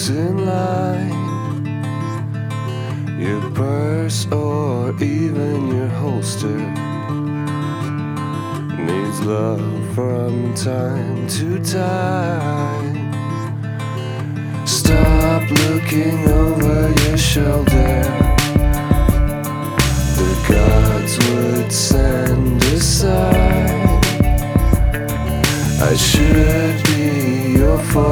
next in line. Your purse or even your holster needs love from time to time. Stop looking over your shoulder. The gods would send a sign. I should be your